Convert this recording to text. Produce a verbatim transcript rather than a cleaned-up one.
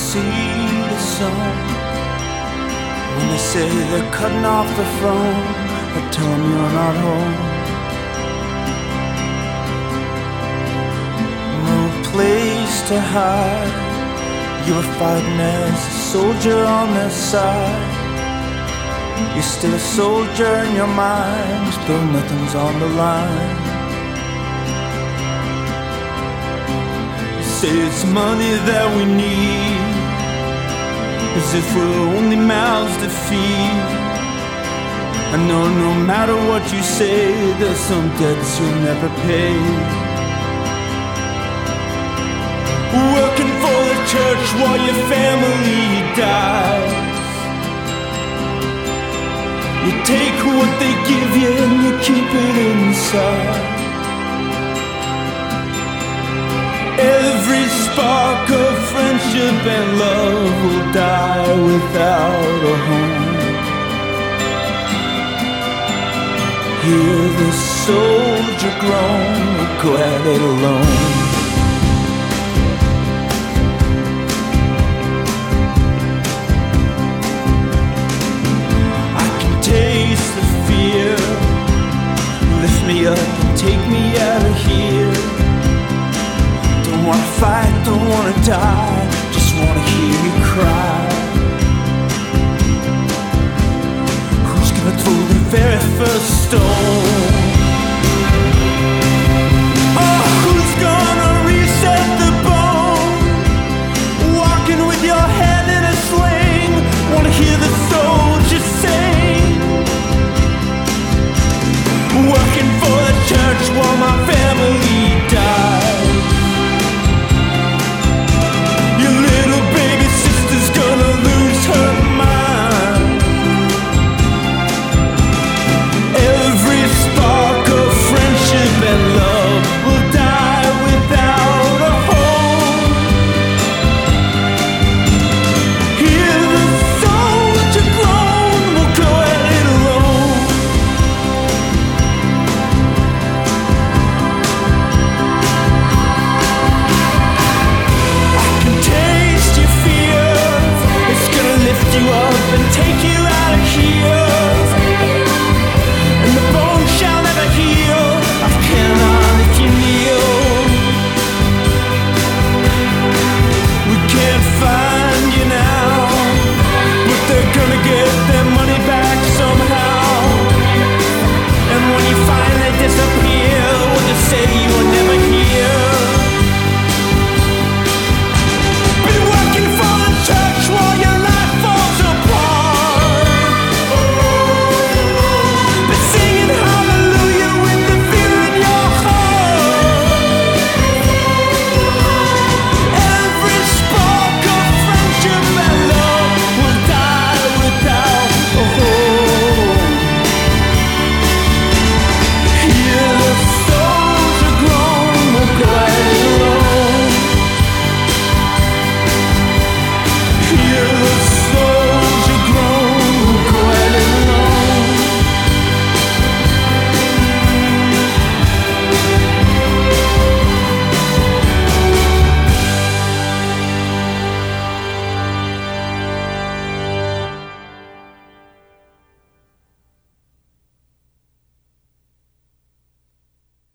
see the sun. When they say they're cutting off the phone, I tell them you're not home. No place to hide. You were fighting as a soldier on their side. You're still a soldier in your mind, though nothing's on the line. You say it's money that we need, as if we're only mouths to feed. I know no matter what you say, there's some debts you'll never pay. Working for the church while your family dies. You take what they give you and you keep it inside. Every spark of friendship and love will die without a home. Hear the soldier groan, go at it alone. Taste the fear, lift me up and take me out of here. Don't wanna fight, don't wanna die, just wanna hear you cry. Who's gonna throw the very first stone?